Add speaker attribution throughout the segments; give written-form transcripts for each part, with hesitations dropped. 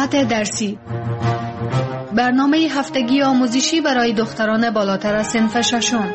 Speaker 1: وسعت درسی، برنامه هفتگی آموزشی برای دختران بالاتر از صنف ششم.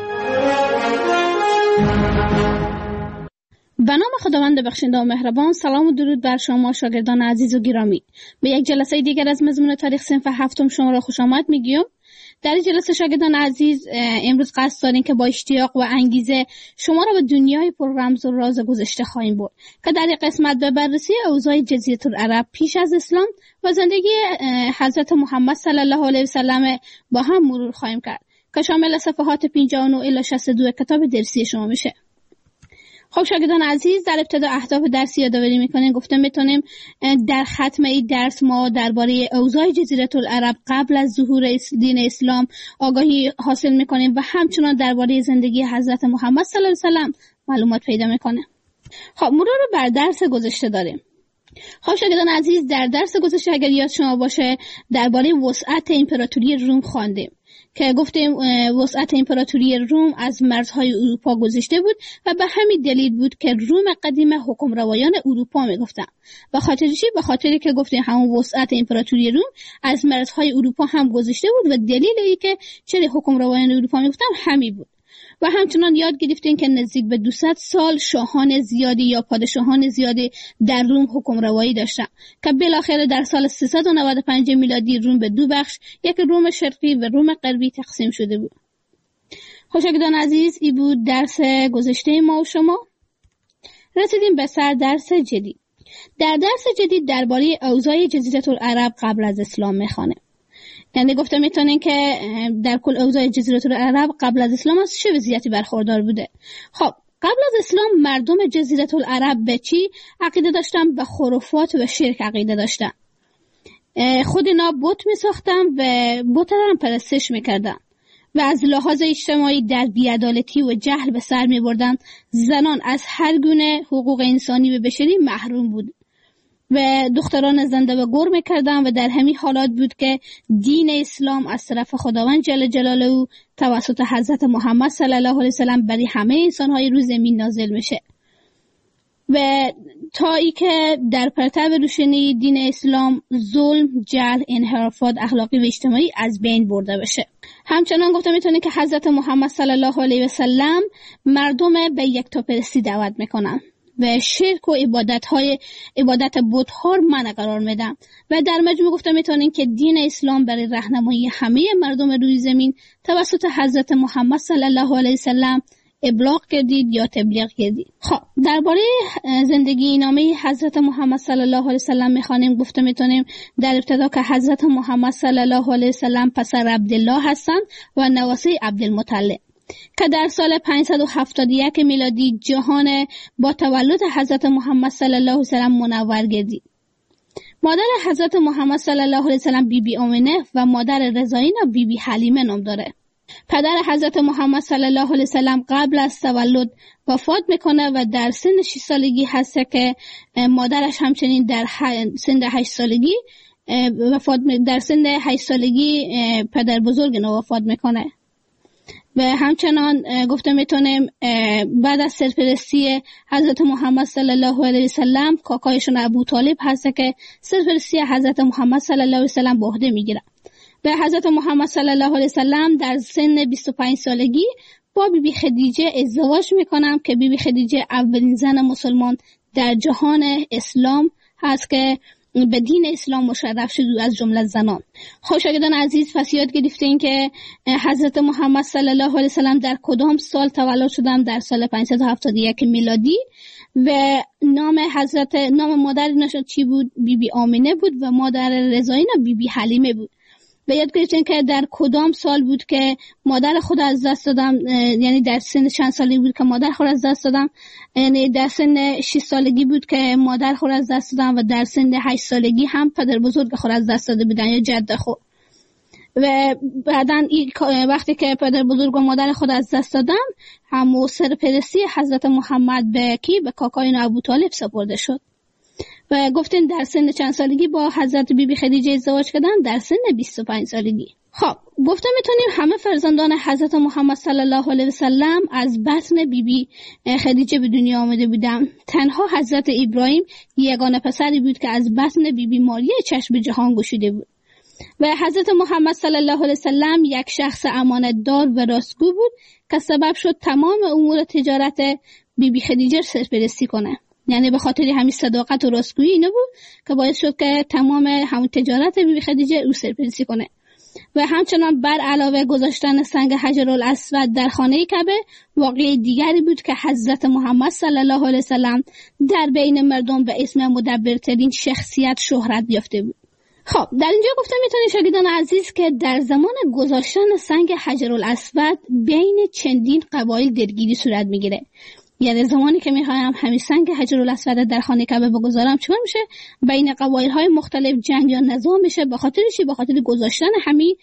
Speaker 2: به نام خداوند بخشنده و مهربان. سلام و درود بر شما شاگردان عزیز و گرامی. به یک جلسه دیگر از مضمون تاریخ صنف هفتم شما را خوش آمد میگیم. در این جلسه شاگردان عزیز امروز قصد داریم که با اشتیاق و انگیزه شما را به دنیای پر رمز و راز گذشته خواهیم برد که در این قسمت به بررسی اوضاع جزیره العرب پیش از اسلام و زندگی حضرت محمد صلی الله علیه و سلم با هم مرور خواهیم کرد که شامل صفحات 59 الی 62 کتاب درسی شما میشه. خب شاگردان عزیز، در ابتدا اهداف درسی یادآوری میکنیم. گفتم میتونیم در ختم این درس ما درباره اوضاع جزیره العرب قبل از ظهور دین اسلام آگاهی حاصل میکنیم و همچنان درباره زندگی حضرت محمد صلی الله علیه و سلم معلومات پیدا میکنیم. خب مرور بر درس گذشته داریم. خب شاگردان عزیز، در درس گذشته اگر یاد شما باشه درباره وسعت امپراتوری روم خواندیم که گفتیم وسعت امپراتوری روم از مرزهای اروپا گذشته بود و به همین دلیل بود که روم قدیمه حکمروایان اروپا میگفتن. به خاطر چی؟ به خاطری که گفتیم همون وسعت امپراتوری روم از مرزهای اروپا هم گذشته بود و دلیل ای که چرا حکمروایان اروپا میگفتن همین بود. و همچنان یاد گرفتیم که نزدیک به 200 سال شاهان زیادی یا پادشاهان زیادی در روم حکمروایی داشتن که بالاخره در سال 395 میلادی روم به دو بخش، یک روم شرقی و روم غربی تقسیم شده بود. شاگردان عزیز، این بود درس گذشته ما و شما. رسیدیم به سر درس جدید. در درس جدید درباره اوضاع جزیره العرب قبل از اسلام میخوانیم. یعنی گفته میتونین که در کل اوضاع جزیره العرب قبل از اسلام از چه وضعیتی برخوردار بوده. خب قبل از اسلام مردم جزیره العرب به چی عقیده داشتن؟ به خرافات و شرک عقیده داشتن. خود اینا بت میساختن و بت را هم پرستش میکردن و از لحاظ اجتماعی در بی‌عدالتی و جهل به سر میبردن. زنان از هر گونه حقوق انسانی و بشری محروم بود و دختران زنده و گور میکردن و در همین حالات بود که دین اسلام از طرف خداوند جل جلاله توسط حضرت محمد صلی الله علیه وسلم برای همه انسانهای روی زمین نازل میشه و تا ای که در پرتو روشنی دین اسلام ظلم، جهل، انحرافات اخلاقی و اجتماعی از بین برده بشه. همچنان گفته میتونه که حضرت محمد صلی الله علیه وسلم مردم به یکتاپرستی دعوت میکنن و شرک و عبادت بت‌ها منع قرار میدن و در مجموع گفته میتونین که دین اسلام برای راهنمایی همه مردم روی زمین توسط حضرت محمد صلی الله علیه وسلم ابلاغ کردید یا تبلیغ کردید. خب درباره زندگی نامه حضرت محمد صلی الله علیه وسلم میخوانیم. گفته میتونیم در ابتدا که حضرت محمد صلی الله علیه وسلم پسر عبدالله هستند و نواسه عبدالمطلب که در سال 571 میلادی جهان با تولد حضرت محمد صلی الله علیه وسلم منور گردید. مادر حضرت محمد صلی الله علیه وسلم بیبی آمنه و مادر رضایینا بیبی حلیمه نام داره. پدر حضرت محمد صلی الله علیه وسلم قبل از تولد وفات میکنه و در سن 6 سالگی هست که مادرش همچنین در سن 8 سالگی پدر بزرگ نو وفات میکنه. و همچنان گفته میتونیم بعد از سرپرستی حضرت محمد صلی الله علیه وسلم کاکایشون ابو طالب هست که سرپرستی حضرت محمد صلی الله علیه وسلم به عهده میگیره و حضرت محمد صلی الله علیه وسلم در سن 25 سالگی با بیبی خدیجه ازدواج میکنم که بیبی خدیجه اولین زن مسلمان در جهان اسلام هست که به دین اسلام مشرف شد از جمله زنان. شاگردان عزیز، پس یاد گرفتین که حضرت محمد صلی الله علیه وسلم در کدام سال تولد شدن؟ در سال 571 میلادی و نام مادر نشد چی بود؟ بیبی آمینه بود و مادر رضایینا بیبی حلیمه بود. و یاد گرفتین که در کدام سال بود که مادر خود از دست دادم، یعنی در سن چند سالگی بود که مادر خود از دست دادم، یعنی در سن 6 سالگی بود که مادر خود از دست دادم و در سن 8 سالگی هم پدر بزرگ خود از دست داده بودن یا جد خود. و بعدن وقتی که پدر بزرگ و مادر خود از دست دادن همو سرپرستی حضرت محمد به کاکای ابو طالب سپرده شد و گفتین در سن چند سالگی با حضرت بیبی خدیجه ازدواج کردن؟ در سن 25 سالگی. خب گفته میتونیم همه فرزندان حضرت محمد صلی الله علیه و سلم از بطن بیبی خدیجه به دنیا آمده بودند. تنها حضرت ابراهیم یگانه پسری بود که از بطن بیبی ماریه چشم به جهان گشوده بود. و حضرت محمد صلی الله علیه و سلم یک شخص امانتدار و راستگو بود که سبب شد تمام امور تجارت بیبی خدیجه سرپرستی کنه. یعنی به خاطر همین صداقت و راستگویی اینو بود که باعث شد که تمام همون تجارت بیبی خدیجه او سرپرستی کنه. و همچنان بر علاوه گذاشتن سنگ حجرالاسود در خانه کعبه واقعه دیگری بود که حضرت محمد صلی الله علیه و سلم در بین مردم به اسم مدبرترین شخصیت شهرت یافته بود. خب در اینجا گفتم میتونید شاگردان عزیز که در زمان گذاشتن سنگ حجرالاسود بین چندین قبایل درگیری صورت میگیره. یعنی زمانی که میخوایم همین سنگ حجرالاسود در خانه کعبه بگذارم چون میشه بین قبایل های مختلف جنگ یا نزاع میشه به خاطر چی؟ به خاطر گذاشتن همین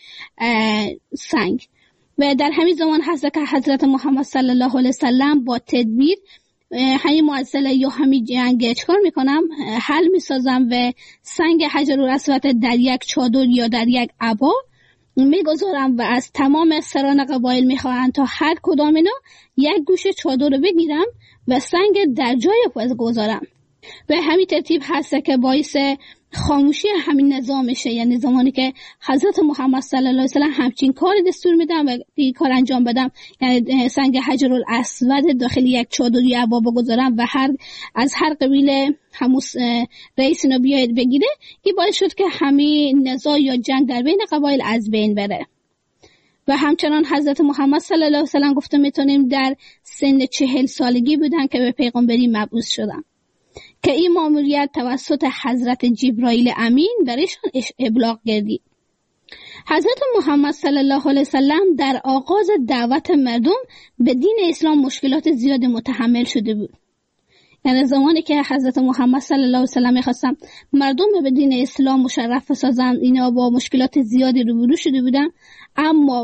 Speaker 2: سنگ. و در همین زمان هست که حضرت محمد صلی الله علیه وسلم با تدبیر همین معضله یا همین جنگ چکار میکنم حل میسازم و سنگ حجرالاسود در یک چادر یا در یک عبا میگذارم و از تمام سران قبایل میخواهند تا هر کدام اینا یک گوشه چادر رو بگیرم و سنگ در جای خود گذارم. و همین ترتیب هست که باعث خاموشی همین نظام میشه. یعنی زمانی که حضرت محمد صلی الله علیه و سلم همچین کار دستور میدم و این کار انجام بدم، یعنی سنگ حجرالاسود داخل یک چادر یا عبا بگذارم و از هر قبیله همون رئیس اینو بیاید بگیره، این باعث شد که همین نزاع یا جنگ در بین قبایل از بین بره. و همچنان حضرت محمد صلی الله علیه و سلم گفته میتونیم در سن 40 سالگی بودن که به پیغمبری مبعوث شدن که این ماموریت توسط حضرت جبرائیل امین برایشان ابلاغ گردید. حضرت محمد صلی الله علیه و سلم در آغاز دعوت مردم به دین اسلام مشکلات زیاد متحمل شده بود. یعنی زمانی که حضرت محمد صلی الله علیه و سلم می‌خواستن مردم به دین اسلام مشرف بسازن، اینا با مشکلات زیادی روبرو شده بودن، اما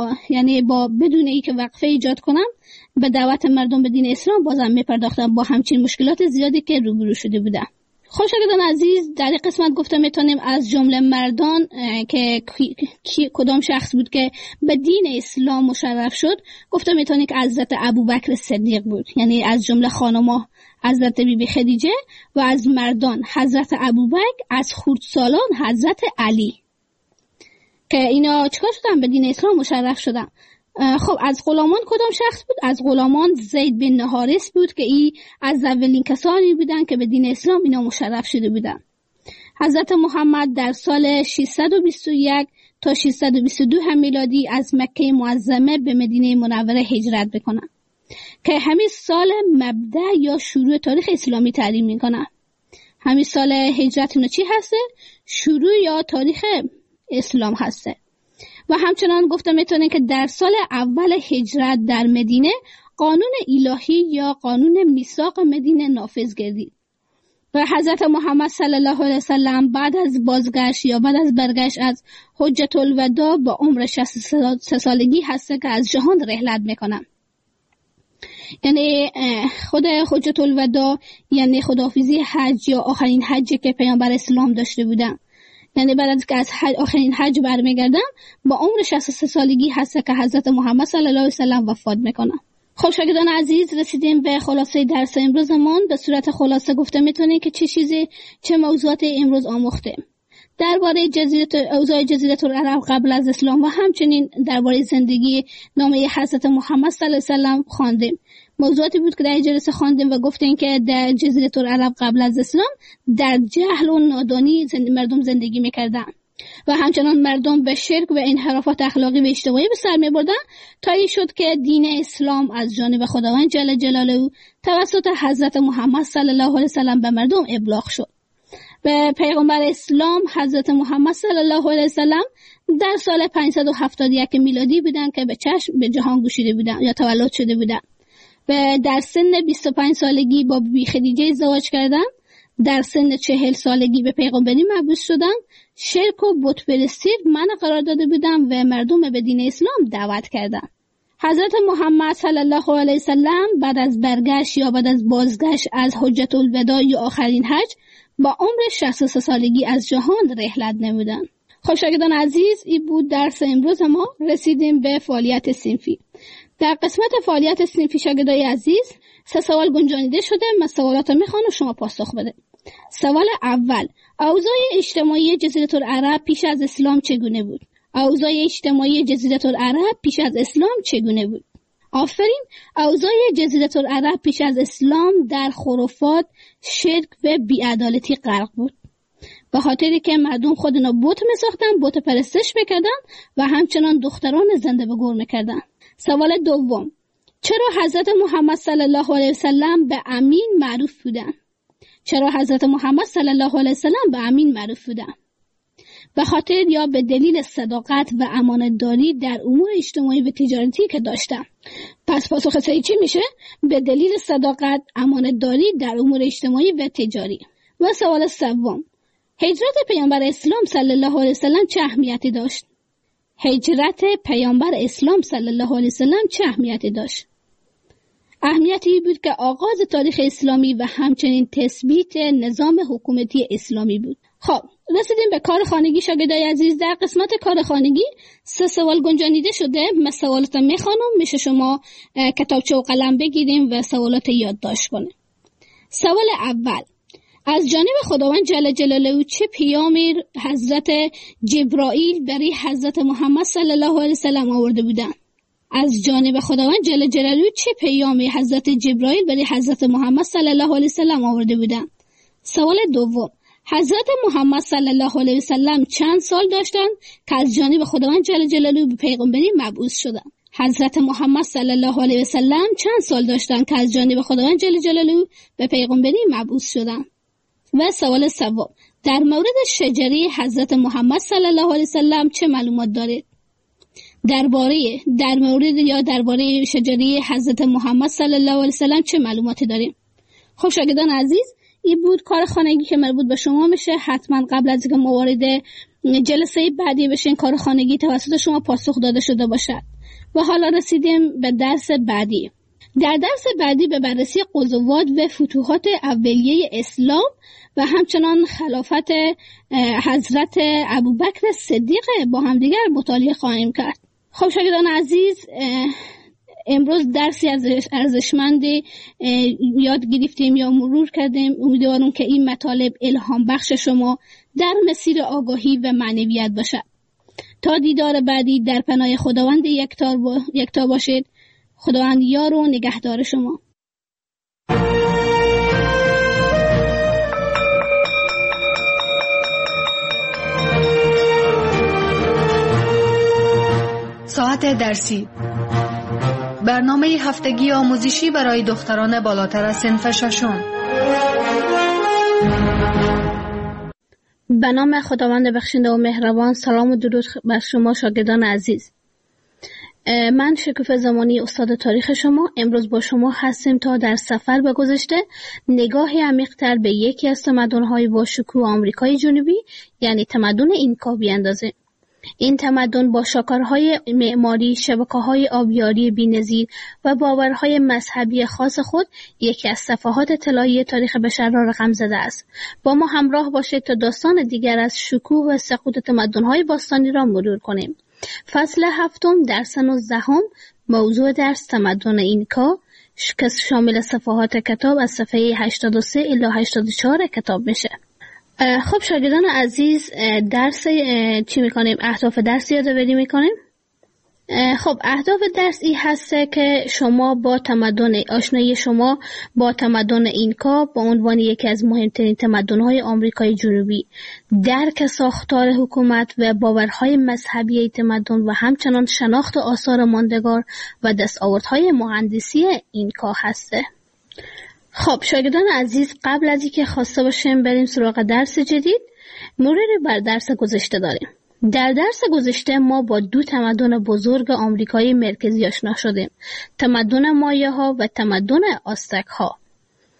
Speaker 2: با بدون اینکه وقفه ایجاد کنن به دعوت مردم به دین اسلام بازم میپرداختن با همچین مشکلات زیادی که روبرو شده بودن. شاگردان عزیز، در این قسمت گفته میتونیم از جمله مردان که کدام شخص بود که به دین اسلام مشرف شد، گفته میتونیم که حضرت ابوبکر صدیق بود. یعنی از جمله خانم‌ها حضرت بیبی خدیجه و از مردان حضرت ابوبکر، از خردسالان حضرت علی، که اینا چکار شدن؟ به دین اسلام مشرف شدن. خب از غلامان کدام شخص بود؟ از غلامان زید بن حارث بود که این از اولین کسانی بودن که به دین اسلام اینا مشرف شده بودن. حضرت محمد در سال 621 تا 622 هم میلادی از مکه معظمه به مدینه منوره هجرت بکنن که همین سال مبدأ یا شروع تاریخ اسلامی تعیین میکنن. همین سال هجرت اینو چی هسته؟ شروع یا تاریخ اسلام هسته. و همچنان گفته میتونه که در سال اول هجرت در مدینه قانون الهی یا قانون میثاق مدینه نافذ گردید و حضرت محمد صلی الله علیه وسلم بعد از بازگشت یا بعد از برگشت از حجة الوداع با عمر 63 سالگی هسته که از جهان رحلت میکنن. یعنی خود حجة الوداع یعنی خداحافظی حج یا آخرین حجی که پیامبر اسلام داشته بودن. یعنی بعد از که از آخرین حج برمیگردم با عمر 63 سالگی هست که حضرت محمد صلی الله علیه وسلم وفات میکنه. خب شاگردان عزیز، رسیدیم به خلاصه درس امروزمون. به صورت خلاصه گفته میتونیم که چه موضوعات امروز آموخته درباره اوضاع جزیره العرب قبل از اسلام و همچنین درباره زندگی نامه حضرت محمد صلی الله علیه وسلم خواندیم. موضوعاتی بود که در جلسه خواندیم و گفتیم که در جزیره العرب قبل از اسلام در جهل و نادانی مردم زندگی میکردن و همچنان مردم به شرک و انحرافات اخلاقی و اجتماعی به سر میبردن تا این شد که دین اسلام از جانب خداوند جل جلاله توسط حضرت محمد صلی الله علیه وسلم به مردم ابلاغ شد. و پیغمبر اسلام حضرت محمد صلی الله علیه وسلم در سال 571 میلادی بودن که به چشم به جهان گشوده بودن یا تولد شده بودن و در سن 25 سالگی با بیبی خدیجه ازدواج کردن. در سن 40 سالگی به پیغمبری مبعوث شدن. شرک و بت پرستی منع قرار داده بودن و مردم به دین اسلام دعوت کردن. حضرت محمد صلی الله علیه وسلم بعد از برگشت یا بعد از بازگشت از حجت الوداع یا آخرین حج با عمر 63 سالگی از جهان رحلت نمودند. خب شاگردان عزیز، این بود درس امروز ما. رسیدیم به فعالیت صنفی. در قسمت فعالیت صنفی شاگردای عزیز 3 سوال گنجانیده شده. من سوالات رو میخوام و شما پاسخ بده. سوال اول: اوضاع اجتماعی جزیره العرب پیش از اسلام چگونه بود؟ اوضاع اجتماعی جزیره العرب پیش از اسلام چگونه بود؟ آفرین. اوضاع جزیره العرب پیش از اسلام در خرافات، شرک و بی‌عدالتی غرق بود. به خاطری که مردم خودنا بت می‌ساختن، بت پرستش می‌کردن و همچنان دختران زنده به گور می‌کردن. سوال دوم: چرا حضرت محمد صلی الله علیه وسلم به امین معروف بودند؟ چرا حضرت محمد صلی الله علیه وسلم به امین معروف بودند؟ به خاطر یا به دلیل صداقت و امانتداری در امور اجتماعی و تجارتی که داشتند. پس پاسخ صحیح چی میشه؟ به دلیل صداقت، امانتداری در امور اجتماعی و تجاری. و سوال سوم: هجرت پیامبر اسلام صلی الله علیه وسلم چه اهمیتی داشت؟ هجرت پیامبر اسلام صلی الله علیه وسلم چه اهمیتی داشت؟ اهمیتی بود که آغاز تاریخ اسلامی و همچنین تثبیت نظام حکومتی اسلامی بود. خب رسیدیم به کار خانگی شاگردای عزیز. در قسمت کار خانگی 3 سوال گنجانیده شده. من سوالات میخوانم، میشه شما کتابچه و قلم بگیریم و سوالات یادداشت کنیم. سوال اول: از جانب خداوند جل جلاله چه پیامی حضرت جبرائیل برای حضرت محمد صلی الله علیه وسلم آورده بودند؟ از جانب خداوند جل جلاله چه پیامی حضرت جبرائیل برای حضرت محمد صلی الله علیه وسلم آورده بودند؟ سوال دوم: حضرت محمد صلی الله علیه وسلم چند سال داشتند که از جانب خداوند جل جلاله به پیغمبری مبعوث شدند؟ حضرت محمد صلی الله علیه وسلم چند سال داشتند که از جانب خداوند جل جلاله به پیغمبری مبعوث شدند؟ و سوال سوم: در مورد شجره حضرت محمد صلی الله علیه وسلم چه معلومات دارید؟ درباره شجره حضرت محمد صلی الله علیه وسلم چه معلوماتی داریم؟ خب شاگردان عزیز، این بود کار خانگی که مربوط به شما میشه. حتما قبل از اینکه ما وارد جلسه بعدی بشین کار خانگی توسط شما پاسخ داده شده باشد. و حالا رسیدیم به درس بعدی. در درس بعدی به بررسی غزوات و فتوحات اولیه اسلام و همچنان خلافت حضرت ابوبکر صدیق با همدیگر مطالعه خواهیم کرد. خب شاگردان عزیز، امروز درسی از ارزشمندی یاد گرفتیم یا مرور کردیم. امیدوارم که این مطالب الهام بخش شما در مسیر آگاهی و معنویت باشد. تا دیدار بعدی در پناه خداوند یکتا باشید. خداوند یار و نگهدار شما.
Speaker 1: ساعت درسی، برنامه هفتگی آموزشی برای دختران بالاتر از صنف ششم.
Speaker 2: به نام خداوند بخشنده و مهربان. سلام و درود بر شما شاگردان عزیز. من شکوفه زمانی استاد تاریخ شما امروز با شما هستیم تا در سفر به گذشته نگاهی عمیق‌تر به یکی از تمدن‌های با شکوه آمریکای جنوبی یعنی تمدن اینکا بیاندازیم. این تمدن با شاهکارهای معماری، شبکه‌های آبیاری بی‌نظیر و باورهای مذهبی خاص خود یکی از صفحات طلایی تاریخ بشر را رقم زده است. با ما همراه باشید تا داستان دیگر از شکوه و سقوط تمدن‌های باستانی را مرور کنیم. فصل 7 درس 19 موضوع درس تمدن اینکا که شامل صفحات کتاب از صفحه 83 الی 84 کتاب میشه. خب شاگردان عزیز، درس چی میکنیم؟ اهداف درس یادآوری میکنیم. خب اهداف درس این هسته که شما با آشنایی شما با تمدن اینکا با عنوان یکی از مهمترین تمدن‌های آمریکای جنوبی، درک ساختار حکومت و باورهای مذهبی تمدن و همچنان شناخت آثار ماندگار و دستاوردهای مهندسی اینکا هسته. خب شاگردان عزیز، قبل از اینکه خواسته باشیم بریم سراغ درس جدید، مروری بر درس گذشته داریم. در درس گذشته ما با 2 تمدن بزرگ آمریکای مرکزی آشنا شدیم، تمدن مایاها و تمدن آزتک ها.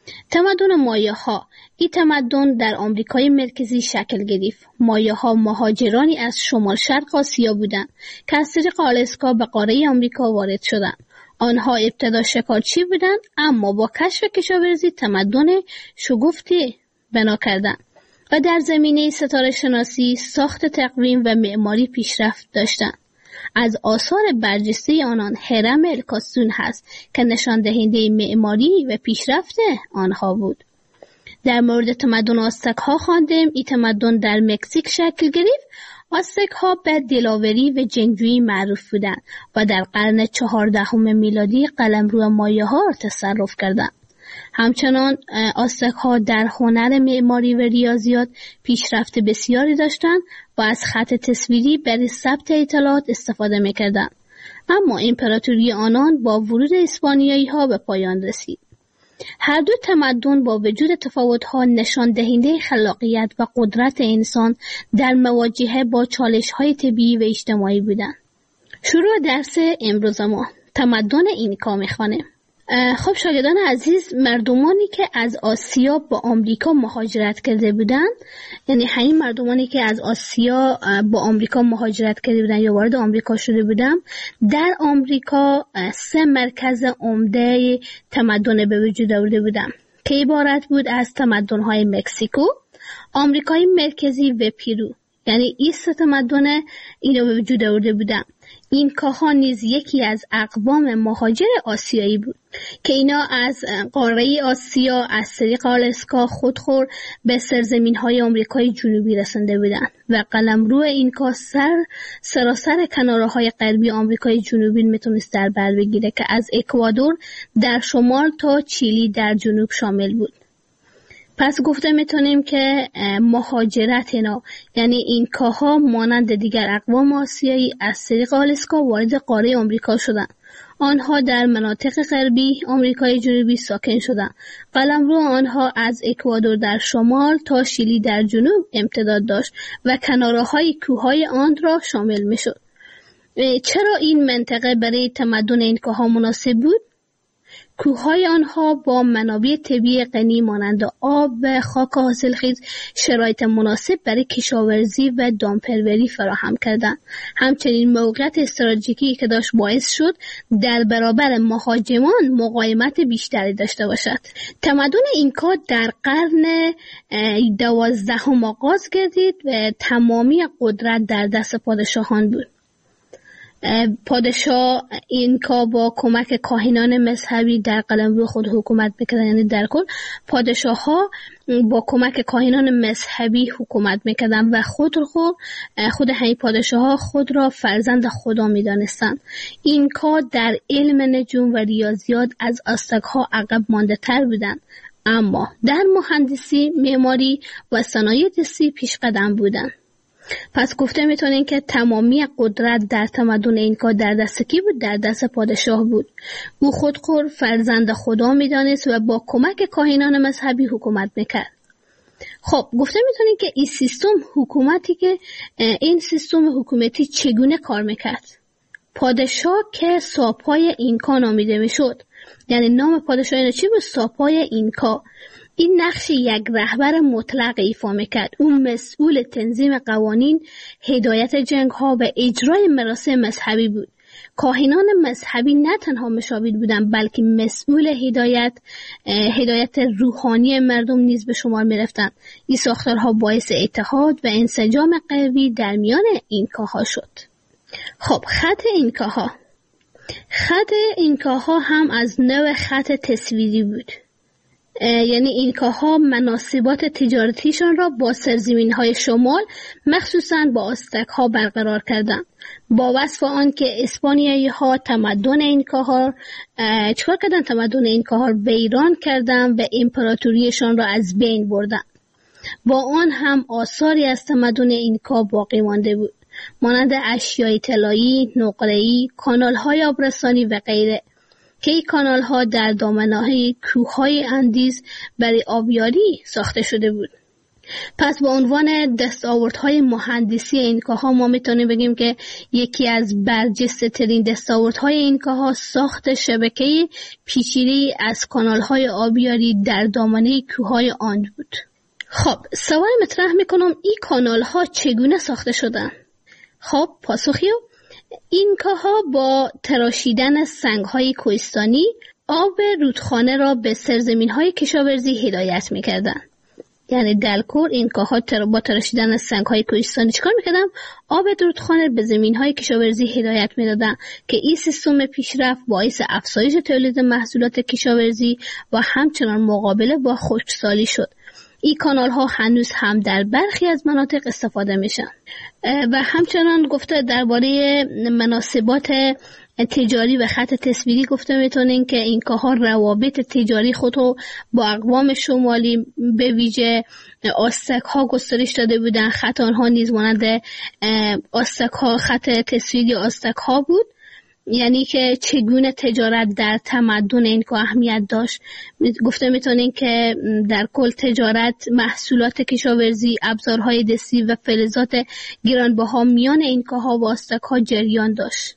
Speaker 2: تمدن مایه ها. این تمدن در آمریکای مرکزی شکل گرفت. مایه ها مهاجرانی از شمال شرق آسیا بودند که از طریق آلاسکا به قاره آمریکا وارد شدند. آنها ابتدا شکارچی بودند، اما با کشف کشاورزی تمدن شگفتی بنا کردند و در زمینه ستاره شناسی، ساخت تقویم و معماری پیشرفت داشتند. از آثار برجسته آنان هرم الکاسون هست که نشان دهنده معماری و پیشرفت آنها بود. در مورد تمدن آزتک ها خواندیم. این تمدن در مکزیک شکل گرفت. آزتک ها به دلاوری و جنگجویی معروف بودند و در قرن 14 میلادی قلمرو مایه ها تصرف کردند. همچنان آزتک ها در هنر معماری و ریاضیات پیشرفت بسیاری داشتند و از خط تصویری برای ثبت اطلاعات استفاده می‌کردند. اما امپراتوری آنان با ورود اسپانیایی ها به پایان رسید. هر دو تمدن با وجود تفاوت‌ها نشان دهنده خلاقیت و قدرت انسان در مواجهه با چالش‌های طبیعی و اجتماعی بودند. شروع درس امروز ما تمدن اینکا می‌خوانیم. خب شاگردان عزیز، مردمانی که از آسیا با آمریکا مهاجرت کرده بودند، یعنی همین مردمانی که از آسیا با آمریکا مهاجرت کرده بودند یا وارد آمریکا شده بودند، در آمریکا 3 مرکز عمده تمدن به وجود آورده بودند که عبارت بود از تمدن‌های مکزیکو، آمریکای مرکزی و پیرو. یعنی این 3 تمدن اینو به وجود آورده بودند. اینکاها نیز یکی از اقوام مهاجر آسیایی بود که اینا از قاره آسیا از طریق آلاسکا خودخور به سرزمین‌های آمریکای جنوبی رسنده بودند و قلمرو اینکا سراسر کناره‌های غربی آمریکای جنوبی میتونست در بر بگیره که از اکوادور در شمال تا چیلی در جنوب شامل بود. پس گفته میتونیم که مهاجرت اینا، یعنی اینکاها مانند دیگر اقوام آسیایی از طریق آلاسکا وارد قاره آمریکا شدند. آنها در مناطق غربی آمریکای جنوبی ساکن شدند. قلمرو آنها از اکوادور در شمال تا شیلی در جنوب امتداد داشت و کناره‌های کوههای آن را شامل میشد. چرا این منطقه برای تمدن اینکاها مناسب بود؟ کوههای آنها با منابع طبیعی غنی مانند آب و خاک حاصلخیز شرایط مناسب برای کشاورزی و دامپروری فراهم کردند. همچنین موقعیت استراتژیکی که داشت باعث شد در برابر مهاجمان مقاومت بیشتری داشته باشد. تمدن اینکا در قرن 12 آغاز گردید و تمامی قدرت در دست پادشاهان بود. پادشاه اینکا با کمک کاهنان مذهبی در قلمرو خود حکومت میکردن. یعنی در کل پادشاه ها با کمک کاهنان مذهبی حکومت میکردن و خود همین پادشاه ها خود را فرزند خدا میدانستند. اینکا در علم نجوم و ریاضیات از آزتک ها عقب مانده تر بودند، اما در مهندسی، معماری و صنایع دستی پیش قدم بودند. پس گفته میتونین که تمامی قدرت در تمدن اینکا در دست کی بود؟ در دست پادشاه بود. او خودخور فرزند خدا میدانست و با کمک کاهنان مذهبی حکومت میکرد. خب گفته میتونین که این سیستم حکومتی چگونه کار میکرد؟ پادشاه که ساپای اینکا نامیده میشد، یعنی نام پادشاه اینا چی بود؟ ساپای اینکا. این نقش یک رهبر مطلق ایفا میکرد. اون مسئول تنظیم قوانین، هدایت جنگ ها و اجرای مراسم مذهبی بود. کاهنان مذهبی نه تنها مشاور بودند، بلکه مسئول هدایت روحانی مردم نیز به شمار میرفتند. این ساختارها باعث اتحاد و انسجام قوی در میان اینکاها شد. خب خط اینکاها هم از نوع خط تصویری بود. یعنی اینکاها مناسبات تجارتیشان را با سرزمین‌های شمال مخصوصاً با آزتک ها برقرار کردند. با وصف آن که اسپانیایی ها تمدن اینکاها را ویران کردند و امپراتوریشان را از بین بردند. با آن هم آثاری از تمدن اینکا باقی مانده بود، مانند اشیای طلایی، نقره‌ای، کانال‌های آبرسانی و غیره که این کانال ها در دامنه‌های کوههای اندیز برای آبیاری ساخته شده بود. پس با عنوان دستاوردهای مهندسی اینکاها ما میتونیم بگیم که یکی از برجسته ترین دستاوردهای اینکاها ساخت شبکه پیچیده‌ای از کانالهای آبیاری در دامنه کوههای آند بود. خب سوال مطرح میکنم این کانالها چگونه ساخته شدن؟ خب پاسخیو، اینکاها با تراشیدن سنگهای کوهستانی آب رودخانه را به سرزمینهای کشاورزی هدایت میکردن. یعنی دلکور اینکاها با تراشیدن سنگهای کوهستانی چیکار میکردن؟ آب رودخانه به زمینهای کشاورزی هدایت میدادن که این سیستم پیشرفت باعث افزایش تولید محصولات کشاورزی و همچنان مقابله با خشکسالی شد. این کانال ها هنوز هم در برخی از مناطق استفاده میشن. و همچنان گفته درباره مناسبات تجاری و خط تصویری گفته میتونین که اینکاها روابط تجاری خود رو با اقوام شمالی به ویژه آستک ها گسترش داده بودن. خط آنها نیز مانند آستک ها، خط تصویری آستک ها بود. یعنی که چگونه تجارت در تمدن اینکا اهمیت داشت. گفته میتونین که در کل تجارت، محصولات کشاورزی، ابزارهای دستی و فلزات گرانبها میان اینکاها و آستک‌ها جریان داشت.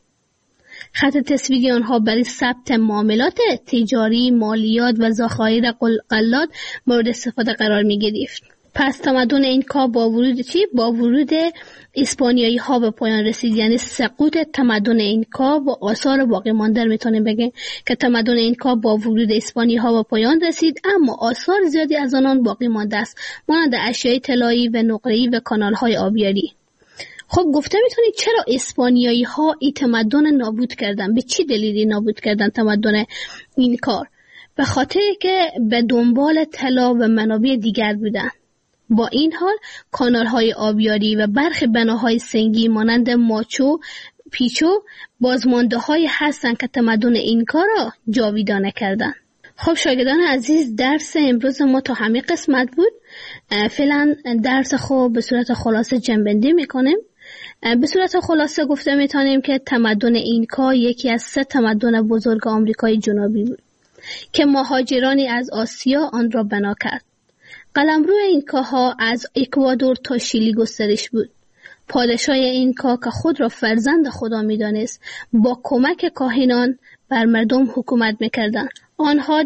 Speaker 2: خط تصویری آنها برای ثبت معاملات تجاری، مالیات و ذخایر غلات مورد استفاده قرار می گرفت. پس تمدن اینکا با ورود اسپانیایی ها به پایان رسید. یعنی سقوط تمدن اینکا و آثار باقی مانده میتونیم بگیم که تمدن اینکا با ورود اسپانیایی ها به پایان رسید، اما آثار زیادی از آنان باقی مانده است، مانند اشیاء طلایی و نقره‌ای و کانال های آبیاری. خب گفته میتونید چرا اسپانیایی ها این تمدن نابود کردن؟ به چی دلیلی نابود کردن تمدن اینکا؟ به خاطر که به دنبال طلا و منابع دیگر بودن. با این حال کانال‌های آبیاری و برخی بناهای سنگی مانند ماچو پیچو بازمانده‌هایی هستند که تمدن اینکا را جاویدانه کردند. خب شاگردان عزیز، درس امروز ما تا همین قسمت بود. فعلا درس خود به صورت خلاصه جنبندی میکنیم. به صورت خلاصه گفته میتونیم که تمدن اینکا یکی از 3 تمدن بزرگ آمریکای جنوبی بود که مهاجرانی از آسیا آن را بنا کرد. قلمرو اینکاها از اکوادور تا شیلی گسترش بود. پادشاه اینکا که خود را فرزند خدا می‌دانست، با کمک کاهنان بر مردم حکومت می‌کردند. آنها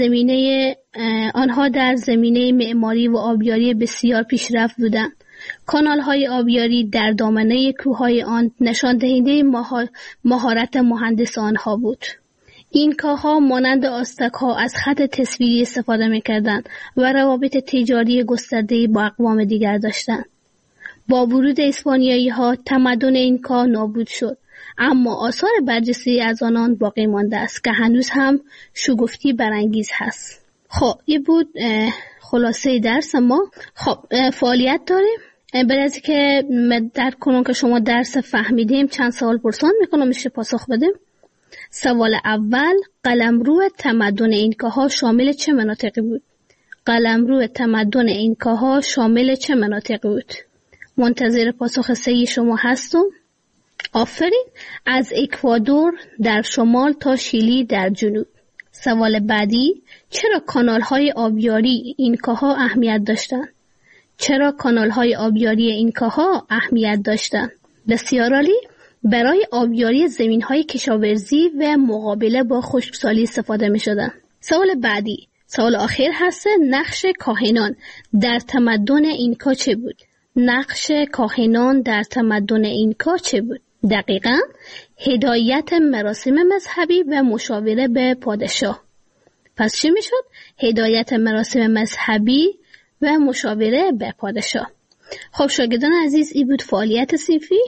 Speaker 2: در زمینه معماری و آبیاری بسیار پیشرفت بودند. کانال‌های آبیاری در دامنه کوههای آن نشان دهنده مهارت مهندس آنها بود. اینکاها مانند آستک‌ها از خط تصویری استفاده می‌کردند و روابط تجاری گسترده‌ای با اقوام دیگر داشتند. با ورود اسپانیایی‌ها تمدن اینکا نابود شد، اما آثار برجسته از آنان باقی مانده است که هنوز هم شگفتی برانگیز هست. خب این بود خلاصه درس ما. خب فعالیت داریم. بعد از که درک کنم که شما درس فهمیدیم، چند سوال پرسان میکنم میشه پاسخ بدیم. سوال اول، قلمرو تمدن اینکاها شامل چه مناطقی بود؟ قلمرو تمدن اینکاها شامل چه مناطقی بود؟ منتظر پاسخ صحیح شما هستم. آفرین. از اکوادور در شمال تا شیلی در جنوب. سوال بعدی، چرا کانال‌های آبیاری اینکاها اهمیت داشتند؟ چرا کانال‌های آبیاری اینکاها اهمیت داشتند؟ بسیار عالی. برای آبیاری زمین‌های کشاورزی و مقابله با خشکسالی استفاده می‌شدند. سوال بعدی، سوال آخر هست، نقش کاهنان در تمدن اینکا چه بود؟ نقش کاهنان در تمدن اینکا چه بود؟ دقیقاً هدایت مراسم مذهبی و مشاوره به پادشاه. پس چی میشد؟ هدایت مراسم مذهبی و مشاوره به پادشاه. خب شاگردان عزیز، این بود فعالیت صنفی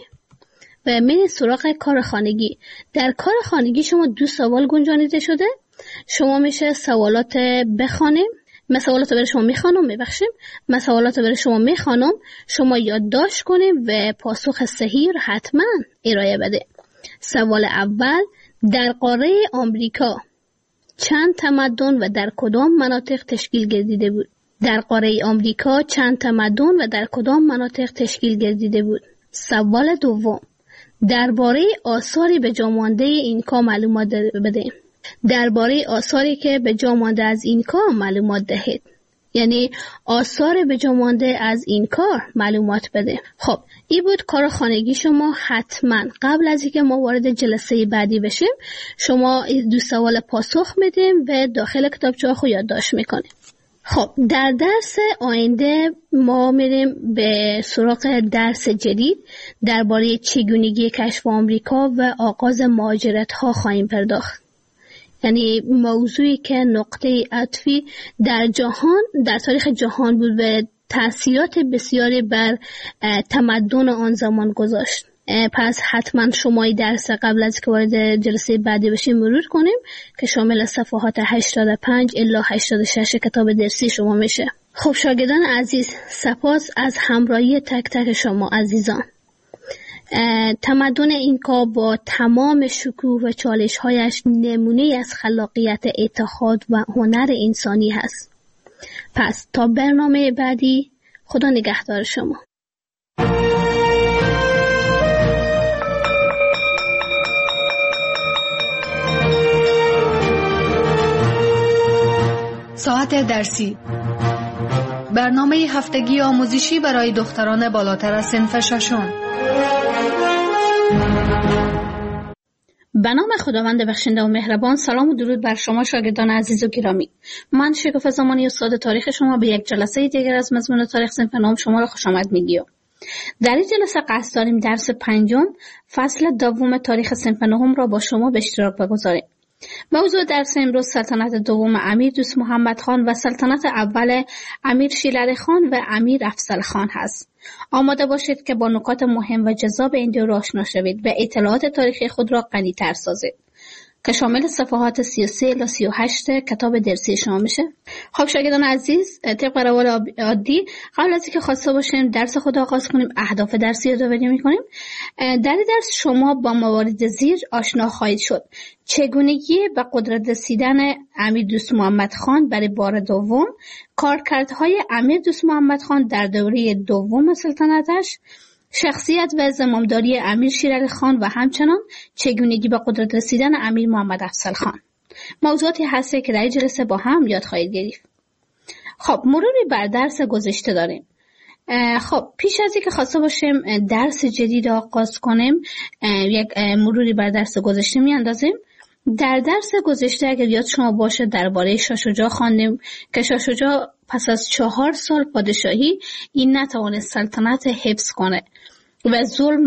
Speaker 2: و میریم سراغ کار خانگی. در کار خانگی شما 2 سوال گنجانیده شده. شما میشه سوالات بخوانیم. من سوالات برای شما میخوانم، من سوالات برای شما میخوانم، شما یادداشت کنیم و پاسخ صحیح رو حتما ارائه بده. سوال اول، در قاره آمریکا چند تمدن و در کدام مناطق تشکیل گردیده بود؟ در قاره آمریکا چند تمدن و در کدام مناطق تشکیل گردیده بود؟ سوال دوم، درباره آثاری به جا مانده اینکا معلومات بده. درباره آثاری که به جا مانده از اینکا معلومات دهید. یعنی آثار به جا مانده از این کار معلومات بده. خب این بود کار خانگی شما. حتما قبل از اینکه ما وارد جلسه بعدی بشیم شما 2 سوال پاسخ میدیم و داخل کتابچه خود یادداشت میکنیم. خب در درس آینده ما میریم به سراغ درس جدید درباره چگونگی کشف آمریکا و آغاز مهاجرت ها خواهیم پرداخت. یعنی موضوعی که نقطه عطفی در جهان، در تاریخ جهان بود و تأثیرات بسیاری بر تمدن آن زمان گذاشت. پس حتما شما این درس قبل از که وارد جلسه بعدی بشیم مرور کنیم که شامل صفحات 85 الی 86 کتاب درسی شما میشه. خب شاگردان عزیز، سپاس از همراهی تک تک شما عزیزان. تمدن اینکا با تمام شکوه و چالش‌هایش نمونه از خلاقیت، اتحاد و هنر انسانی هست. پس تا برنامه بعدی، خدا نگهدار شما.
Speaker 1: ساعت درسی، برنامه هفتگی آموزشی برای دختران بالاتر از صنف ششم.
Speaker 2: به نام خداوند بخشنده و مهربان. سلام و درود بر شما شاگردان عزیز و گرامی. من شکوفه زمانی استاد تاریخ شما به یک جلسه دیگر از مضمون تاریخ صنف نهم شما را خوش آمد میگیم. در این جلسه قصد داریم درس 5 فصل دوم تاریخ صنف نهم را با شما به اشتراک بگذاریم. موضوع درس امروز سلطنت دوم امیر دوست محمد خان و سلطنت اول امیر شیرعلی خان و امیر افضل خان هست. آماده باشید که با نکات مهم و جذاب این دو آشنا شوید و اطلاعات تاریخی خود را غنی‌تر سازید که شامل صفحات 33 الی 38 کتاب درسی شما میشه. خب شاگردان عزیز، طبق روال عادی قبل از اینکه خواسته باشیم درس خود آغاز کنیم اهداف درسی یادآوری میکنیم. در این درس شما با موارد زیر آشنا خواهید شد: چگونگی به قدرت رسیدن امیر دوست محمد خان برای بار دوم، کارکردهای امیر دوست محمد خان در دوره دوم سلطنتش، شخصیت و زمامداری امیر شیرعلی خان و همچنان چگونگی به قدرت رسیدن امیر محمد افضل خان. موضوعاتی هسته که در این جلسه با هم یاد خواهید گرفت. خب مروری بر درس گذشته داریم. خب پیش از اینکه خواسته باشیم درس جدید آغاز کنیم یک مروری بر درس گذشته میاندازیم. در درس گذشته اگر یاد شما باشه درباره شاه شجاع خواندیم که شاه شجاع پس از 4 سال پادشاهی این نتوانست سلطنت حفظ کنه و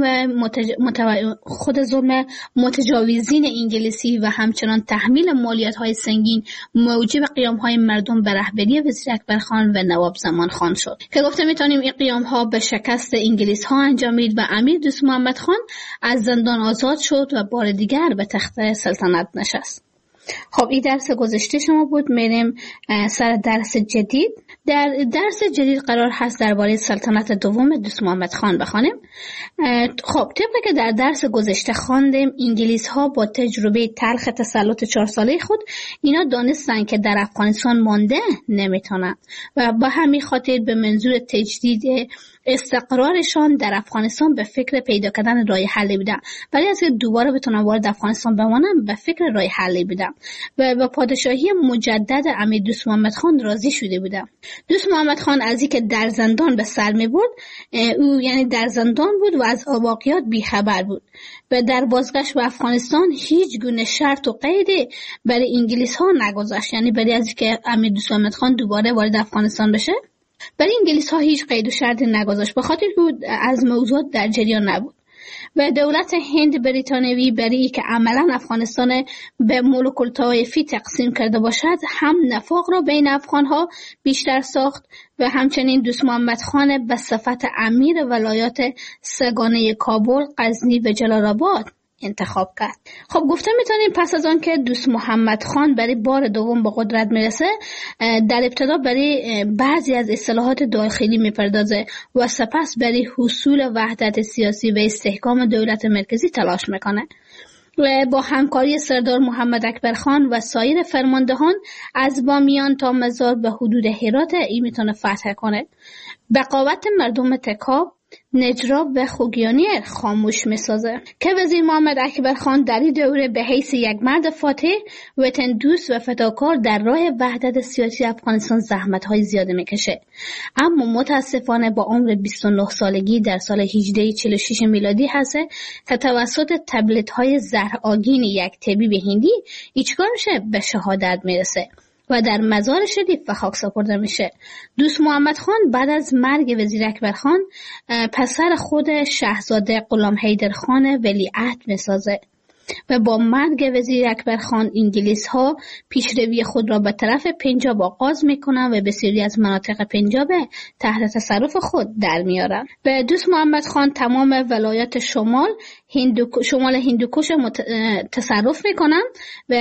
Speaker 2: خود ظلم متجاوزین انگلیسی و همچنان تحمیل مالیات‌های سنگین موجب قیام‌های مردم به رهبری وزیر اکبر خان و نواب زمان خان شد که گفته میتونیم این قیام‌ها به شکست انگلیس‌ها انجامید و امیر دوست محمد خان از زندان آزاد شد و بار دیگر به تخت سلطنت نشست. خب این درس گذشته شما بود. میریم سر درس جدید. در درس جدید قرار هست درباره سلطنت دوم دوست محمد خان بخوانیم. خب طبق که در درس گذشته خواندیم انگلیس ها با تجربه تلخ تسلط 4 ساله خود اینا دانستن که در افغانستان مانده نمیتونن و با همین خاطر به منظور تجدید استقرارشان در افغانستان به فکر پیدا کردن راه حلی بودن. برای از که دوباره بتونن وارد افغانستان بمانن به فکر راه حلی بودن و با پادشاهی مجدد امیر دوست محمد خان راضی شده بودن. دوست محمد خان از اینکه در زندان به سر می برد، او یعنی در زندان بود و از واقعیات بیخبر بود و در بازگشت به افغانستان هیچ گونه شرط و قیدی برای انگلیس ها نگذاشت، یعنی برای از اینکه امیر دوست محمد خان دوباره وارد افغانستان بشه برای انگلیس ها هیچ قید و شرطی نگذاشت، به خاطر بود از موضوعات در جریان نبود و دولت هند بریتانیایی برای که عملا افغانستان به ملوک الطوایفی تقسیم کرده باشد هم نفاق را بین افغان ها بیشتر ساخت و همچنین دوست محمد خان به صفت امیر ولایات سگانه کابل، غزنی و جلال آباد انتخاب کرد. خب گفته میتونیم پس از آن که دوست محمد خان برای بار دوم به قدرت میرسه در ابتدا برای بعضی از اصلاحات داخلی میپردازه و سپس برای حصول وحدت سیاسی و استحکام دولت مرکزی تلاش میکنه و با همکاری سردار محمد اکبر خان و سایر فرماندهان از بامیان تا مزار به حدود هرات ای میتونه فتح کنه. بقاوت مردم تکاب نجراب و خوگیانی خاموش می‌سازه که وزیر محمد اکبر خان در این دوره به حیث یک مرد فاتح، وطن دوست و فداکار در راه وحدت سیاسی افغانستان زحمت‌های زیاده می‌کشه. اما متاسفانه با عمر 29 سالگی در سال 1846 میلادی هست که توسط تبلیغات‌های زهرآگین یک طبیب هندی ایچکار میشه به شهادت میرسه و در مزار شریف به خاک سپرده میشه. دوست محمد خان بعد از مرگ وزیر اکبر خان پسر خود شاهزاده غلام حیدر خان ولیعهد میسازه و با مرگ وزیر اکبر خان انگلیس ها پیشروی خود را به طرف پنجاب آغاز میکنن و بسیاری از مناطق پنجاب تحت تصرف خود در میارن. به دوست محمد خان تمام ولایات شمال هندوکش تصرف میکنن و